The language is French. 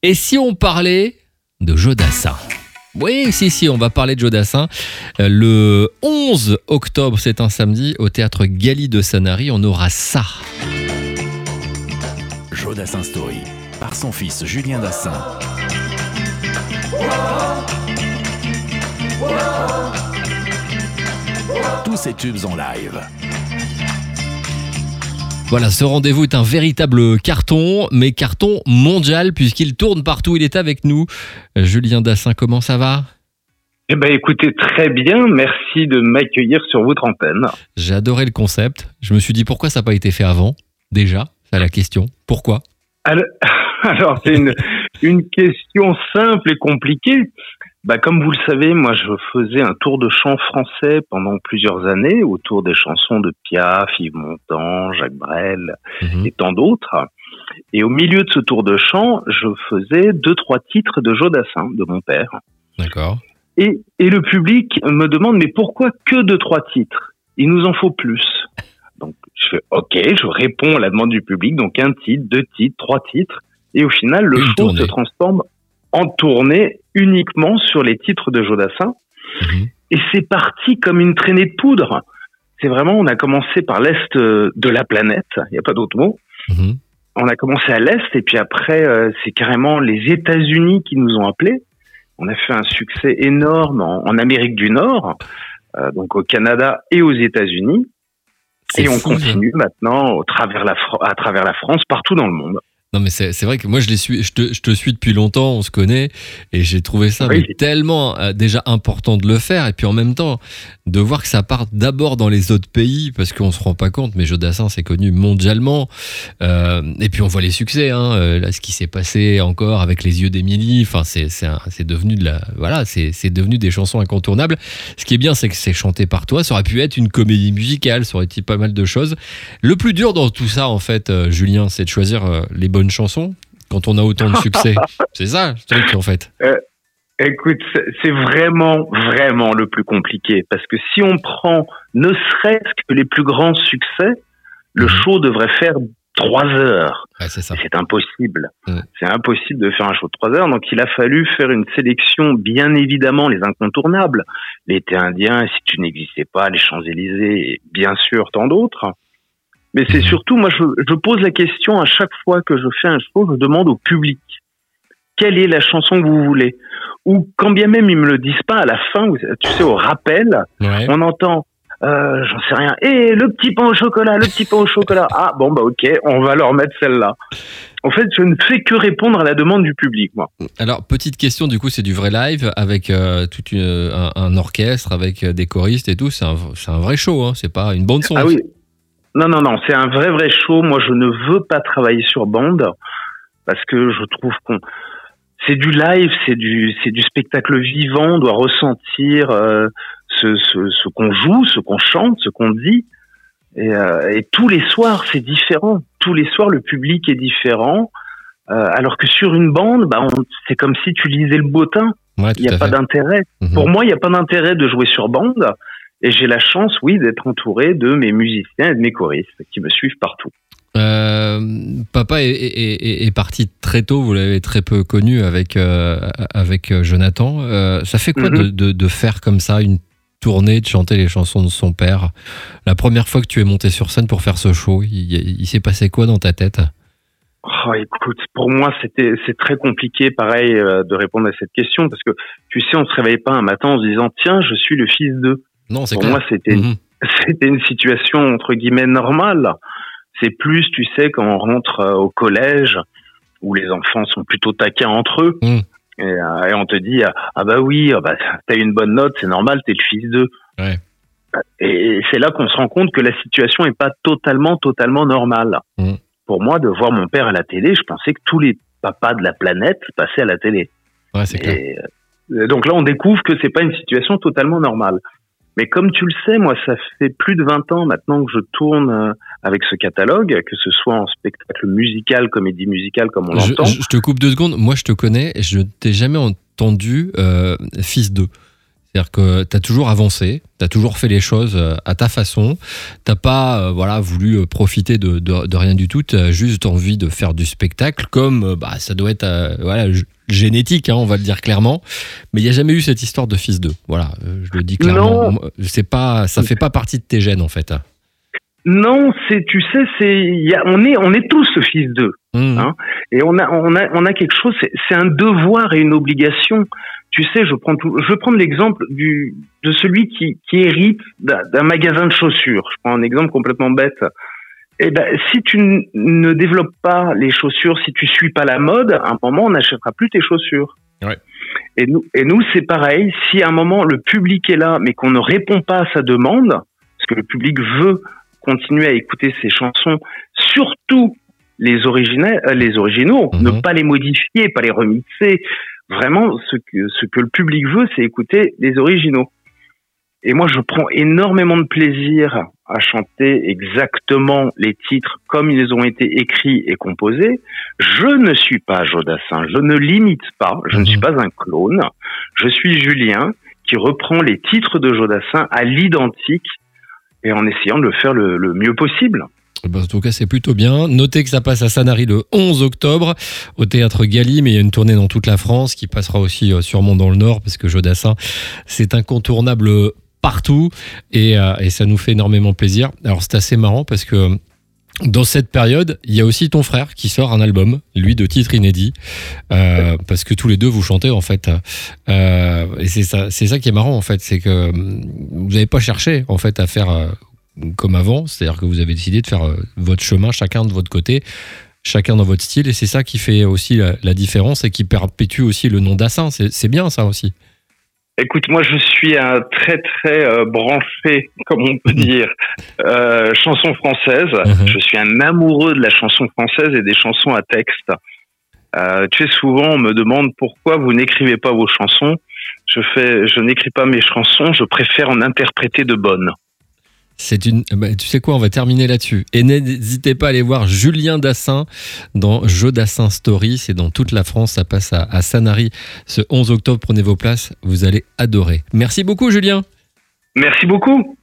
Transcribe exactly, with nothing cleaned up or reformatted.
Et si on parlait de Joe Dassin ? Oui, si, si, on va parler de Joe Dassin. Le onze octobre, c'est un samedi, au théâtre Gali de Sanary, on aura ça. Joe Dassin Story, par son fils Julien Dassin. Tous ces tubes en live. Voilà, ce rendez-vous est un véritable carton, mais carton mondial puisqu'il tourne partout. Il est avec nous. Julien Dassin, comment ça va ? Eh ben, écoutez, très bien. Merci de m'accueillir sur votre antenne. J'ai adoré le concept. Je me suis dit pourquoi ça n'a pas été fait avant ? Déjà, c'est la question. Pourquoi ? Alors, alors c'est une, une question simple et compliquée. Bah, comme vous le savez, moi, je faisais un tour de chant français pendant plusieurs années autour des chansons de Piaf, Yves Montand, Jacques Brel mmh. et tant d'autres. Et au milieu de ce tour de chant, je faisais deux, trois titres de Joe Dassin, de mon père. D'accord. Et, et le public me demande, mais pourquoi que deux, trois titres ? Il nous en faut plus. Donc, je fais, ok, je réponds à la demande du public, donc un titre, deux titres, trois titres. Et au final, le Une show tournée. se transforme en tournée uniquement sur les titres de Joe Dassin. Mmh. Et c'est parti comme une traînée de poudre. C'est vraiment, on a commencé par l'Est de la planète, il n'y a pas d'autre mot. Mmh. On a commencé à l'Est, et puis après, euh, c'est carrément les États-Unis qui nous ont appelés. On a fait un succès énorme en, en Amérique du Nord, euh, donc au Canada et aux États-Unis. C'est et on fou, continue hein. maintenant au travers la, à travers la France, partout dans le monde. Non mais c'est, c'est vrai que moi je, les suis, je, te, je te suis depuis longtemps, on se connaît, et j'ai trouvé ça oui. mais tellement euh, déjà important de le faire, et puis en même temps de voir que ça part d'abord dans les autres pays, parce qu'on se rend pas compte, mais Joe Dassin c'est connu mondialement, euh, et puis on voit les succès, hein, euh, là ce qui s'est passé encore avec Les Yeux d'Émilie, enfin c'est, c'est, un, c'est devenu de la, voilà, c'est, c'est devenu des chansons incontournables. Ce qui est bien c'est que c'est chanté par toi, ça aurait pu être une comédie musicale, ça aurait été pas mal de choses. Le plus dur dans tout ça en fait, euh, Julien, c'est de choisir euh, les bonnes chanson quand on a autant de succès. C'est ça le truc en fait. Euh, écoute, c'est vraiment, vraiment le plus compliqué parce que si on prend ne serait-ce que les plus grands succès, le mmh. show devrait faire trois heures. Ouais, c'est ça. C'est impossible. Mmh. C'est impossible de faire un show de trois heures. Donc il a fallu faire une sélection, bien évidemment, les incontournables. L'été indien, Si tu n'existais pas, Les Champs-Élysées, et bien sûr tant d'autres. Mais c'est surtout, moi, je, je pose la question à chaque fois que je fais un show, je demande au public quelle est la chanson que vous voulez. Ou quand bien même ils me le disent pas, à la fin, tu sais, au rappel, ouais. on entend, euh, j'en sais rien, et le petit pain au chocolat, le petit pain au chocolat. Ah bon bah ok, on va leur mettre celle-là. En fait, je ne fais que répondre à la demande du public, moi. Alors petite question, du coup, c'est du vrai live avec euh, tout une, un, un orchestre, avec des choristes et tout. C'est un, c'est un vrai show, hein. C'est pas une bande son. Ah oui. Non, non, non, c'est un vrai, vrai show. Moi, je ne veux pas travailler sur bande parce que je trouve qu'on, c'est du live, c'est du, c'est du spectacle vivant. On doit ressentir euh, ce, ce, ce qu'on joue, ce qu'on chante, ce qu'on dit. Et, euh, et tous les soirs, c'est différent. Tous les soirs, le public est différent. Euh, alors que sur une bande, bah, on, c'est comme si tu lisais le bottin. Ouais, il n'y a pas fait. d'intérêt. Mmh. Pour moi, il n'y a pas d'intérêt de jouer sur bande. Et j'ai la chance, oui, d'être entouré de mes musiciens et de mes choristes qui me suivent partout. Euh, papa est, est, est parti très tôt, vous l'avez très peu connu avec, euh, avec Jonathan. Euh, ça fait quoi mm-hmm. de, de, de faire comme ça une tournée, de chanter les chansons de son père ? La première fois que tu es monté sur scène pour faire ce show, il, il s'est passé quoi dans ta tête ? Oh, écoute, pour moi, c'était, c'est très compliqué, pareil, euh, de répondre à cette question parce que, tu sais, on se réveille pas un matin en se disant « Tiens, je suis le fils d'eux ». Non, c'est Pour clair. moi, c'était, mmh. c'était une situation entre guillemets normale. C'est plus, tu sais, quand on rentre euh, au collège où les enfants sont plutôt taquins entre eux mmh. et, euh, et on te dit ah bah oui, ah bah t'as une bonne note, c'est normal, t'es le fils d'eux. Ouais. Et, et c'est là qu'on se rend compte que la situation est pas totalement, totalement normale. Mmh. Pour moi, de voir mon père à la télé, je pensais que tous les papas de la planète passaient à la télé. Ouais, c'est clair. Et, euh, donc là, on découvre que c'est pas une situation totalement normale. Mais comme tu le sais, moi, ça fait plus de vingt ans maintenant que je tourne avec ce catalogue, que ce soit en spectacle musical, comédie musicale, comme on je, l'entend. Je te coupe deux secondes. Moi, je te connais et je ne t'ai jamais entendu euh, fils d'eux. C'est-à-dire que tu as toujours avancé, tu as toujours fait les choses à ta façon, tu n'as pas euh, voilà, voulu profiter de, de, de rien du tout, tu as juste envie de faire du spectacle, comme bah, ça doit être euh, voilà, génétique, hein, on va le dire clairement, mais il n'y a jamais eu cette histoire de fils d'eux. Voilà, euh, je le dis clairement, c'est pas, ça ne fait pas partie de tes gènes en fait. Non, c'est, tu sais, c'est, y a, on est, on est tous fils d'eux, mmh. hein, et on a, on a, on a quelque chose. C'est, c'est un devoir et une obligation. Tu sais, je prends tout, je vais prendre l'exemple du, de celui qui, qui hérite d'un, d'un magasin de chaussures. Je prends un exemple complètement bête. Eh ben, si tu n- ne développes pas les chaussures, si tu suis pas la mode, à un moment, on n'achètera plus tes chaussures. Ouais. Et nous, et nous, c'est pareil. Si à un moment le public est là, mais qu'on ne répond pas à sa demande, parce que le public veut continuer à écouter ces chansons, surtout les originaux, les originaux, mmh. ne pas les modifier, pas les remixer. Vraiment, ce que, ce que le public veut, c'est écouter les originaux. Et moi, je prends énormément de plaisir à chanter exactement les titres comme ils ont été écrits et composés. Je ne suis pas Jodassin, je ne l'imite pas, je mmh. ne suis pas un clone. Je suis Julien qui reprend les titres de Jodassin à l'identique et en essayant de le faire le, le mieux possible. En tout cas, c'est plutôt bien. Notez que ça passe à Sanary le onze octobre au Théâtre Galim, mais il y a une tournée dans toute la France qui passera aussi sûrement dans le Nord parce que Jodassin, c'est incontournable partout et, euh, et ça nous fait énormément plaisir. Alors, c'est assez marrant parce que dans cette période, il y a aussi ton frère qui sort un album, lui de titres inédits, euh, parce que tous les deux vous chantez en fait. Euh, et c'est ça, c'est ça qui est marrant en fait, c'est que vous n'avez pas cherché en fait à faire euh, comme avant, c'est-à-dire que vous avez décidé de faire euh, votre chemin, chacun de votre côté, chacun dans votre style, et c'est ça qui fait aussi la, la différence et qui perpétue aussi le nom Dassin. C'est, c'est bien ça aussi. Écoute, moi je suis un très très euh, branché, comme on peut dire, euh, chanson française. Uh-huh. Je suis un amoureux de la chanson française et des chansons à texte. Euh, tu sais, souvent on me demande pourquoi vous n'écrivez pas vos chansons. Je fais, je n'écris pas mes chansons, je préfère en interpréter de bonnes. C'est une, bah, tu sais quoi, on va terminer là-dessus. Et n'hésitez pas à aller voir Julien Dassin dans Jodassin Story. C'est dans toute la France. Ça passe à, à Sanary ce onze octobre. Prenez vos places. Vous allez adorer. Merci beaucoup, Julien. Merci beaucoup.